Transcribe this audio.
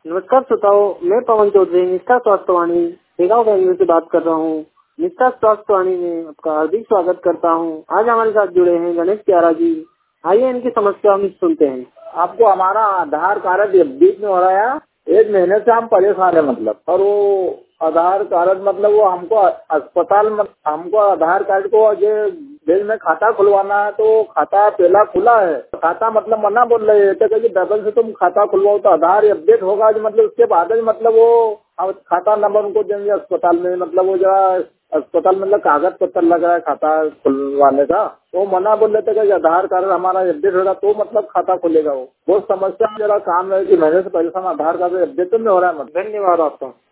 नमस्कार श्रोताओ, मैं पवन चौधरी निष्ठा स्वास्थ्य वाणी बेगांव बेंगलुरु से बात कर रहा हूँ। निष्ठा स्वास्थ्य वाणी में आपका हार्दिक स्वागत करता हूँ। आज हमारे साथ जुड़े हैं गणेश प्यारा जी। आइए इनकी समस्या हम सुनते हैं। आपको हमारा आधार कार्ड बीच में हो रहा है, 1 महीने से हम परेशान है मतलब। और वो आधार कार्ड मतलब वो हमको अस्पताल में हमको आधार कार्ड को जो बैंक में खाता खुलवाना है, तो खाता पहला खुला है, खाता मतलब मना बोल रहे हैं तो डबल से तुम खाता खुलवाओ तो आधार अपडेट होगा जो मतलब उसके बाद मतलब वो खाता नंबर उनको देंगे अस्पताल में। मतलब वो जरा अस्पताल मतलब कागज पत्र लग रहा है खाता खुलवाने का, तो मना बोल रहे थे कि आधार कार्ड हमारा अपडेट होगा तो मतलब खाता खुलेगा। वो बहुत समस्या जरा काम है कि महीने से परेशान आधार कार्ड अपडेट तो नहीं हो रहा है। धन्यवाद आपका।